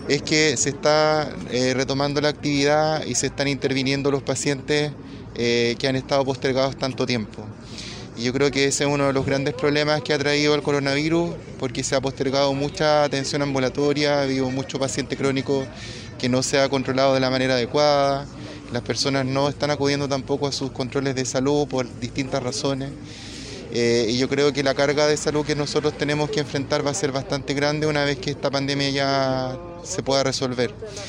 es que se está retomando la actividad y se están interviniendo los pacientes que han estado postergados tanto tiempo. Y yo creo que ese es uno de los grandes problemas que ha traído el coronavirus, porque se ha postergado mucha atención ambulatoria, ha habido mucho paciente crónico que no se ha controlado de la manera adecuada, las personas no están acudiendo tampoco a sus controles de salud por distintas razones. Y yo creo que la carga de salud que nosotros tenemos que enfrentar va a ser bastante grande una vez que esta pandemia ya se pueda resolver.